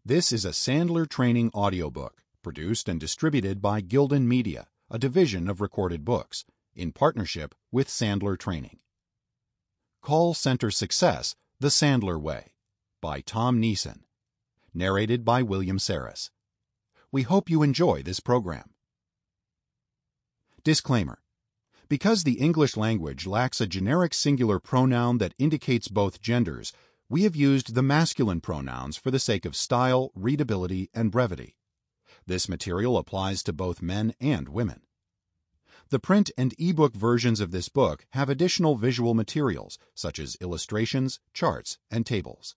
This is a Sandler Training audiobook, produced and distributed by Gildan Media, a division of Recorded Books, in partnership with Sandler Training. Call Center Success: The Sandler Way, by Tom Neeson. Narrated by William Saris. We hope you enjoy this program. Disclaimer. Because the English language lacks a generic singular pronoun that indicates both genders, we have used the masculine pronouns for the sake of style, readability, and brevity. This material applies to both men and women. The print and ebook versions of this book have additional visual materials, such as illustrations, charts, and tables.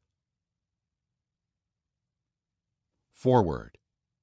Foreword.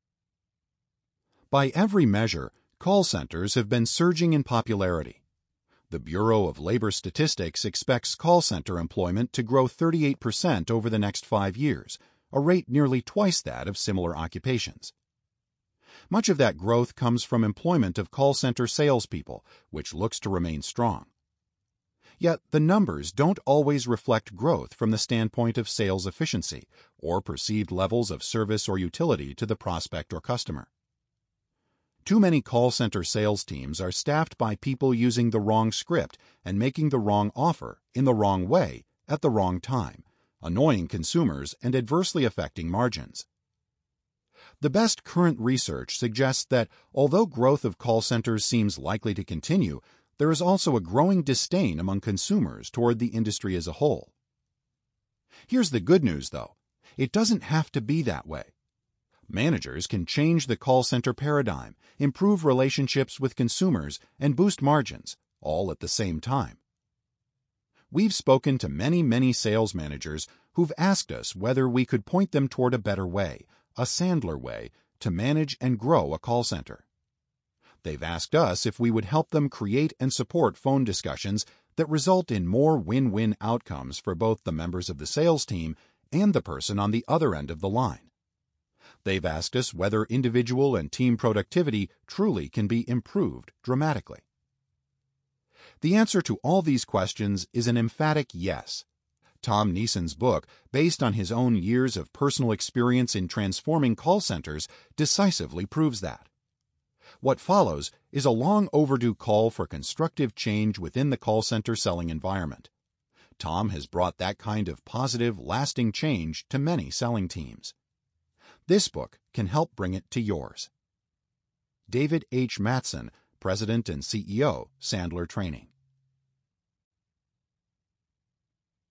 By every measure, call centers have been surging in popularity. The Bureau of Labor Statistics expects call center employment to grow 38% over the next 5 years, a rate nearly twice that of similar occupations. Much of that growth comes from employment of call center salespeople, which looks to remain strong. Yet the numbers don't always reflect growth from the standpoint of sales efficiency or perceived levels of service or utility to the prospect or customer. Too many call center sales teams are staffed by people using the wrong script and making the wrong offer in the wrong way at the wrong time, annoying consumers and adversely affecting margins. The best current research suggests that although growth of call centers seems likely to continue, there is also a growing disdain among consumers toward the industry as a whole. Here's the good news, though. It doesn't have to be that way. Managers can change the call center paradigm, improve relationships with consumers, and boost margins, all at the same time. We've spoken to many sales managers who've asked us whether we could point them toward a better way, a Sandler way, to manage and grow a call center. They've asked us if we would help them create and support phone discussions that result in more win-win outcomes for both the members of the sales team and the person on the other end of the line. They've asked us whether individual and team productivity truly can be improved dramatically. The answer to all these questions is an emphatic yes. Tom Neeson's book, based on his own years of personal experience in transforming call centers, decisively proves that. What follows is a long overdue call for constructive change within the call center selling environment. Tom has brought that kind of positive, lasting change to many selling teams. This book can help bring it to yours. David H. Mattson, President and CEO, Sandler Training.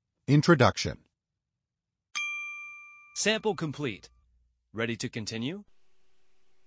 Introduction. Sample complete. Ready to continue?